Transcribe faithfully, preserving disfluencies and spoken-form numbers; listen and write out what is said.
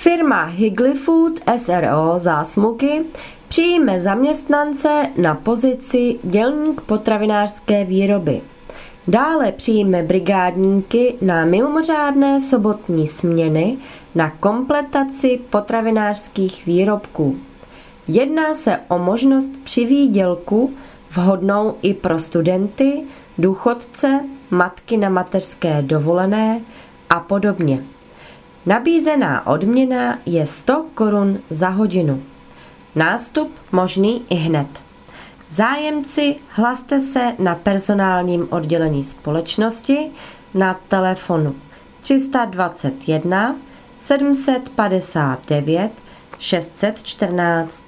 Firma Higley Food S R O Zásmuky přijme zaměstnance na pozici dělník potravinářské výroby. Dále přijme brigádníky na mimořádné sobotní směny na kompletaci potravinářských výrobků. Jedná se o možnost přivýdělku vhodnou i pro studenty, důchodce, matky na mateřské dovolené a podobně. Nabízená odměna je sto korun za hodinu. Nástup možný i hned. Zájemci hlaste se na personálním oddělení společnosti na telefonu tři sta dvacet jedna sedm set padesát devět šest set čtrnáct.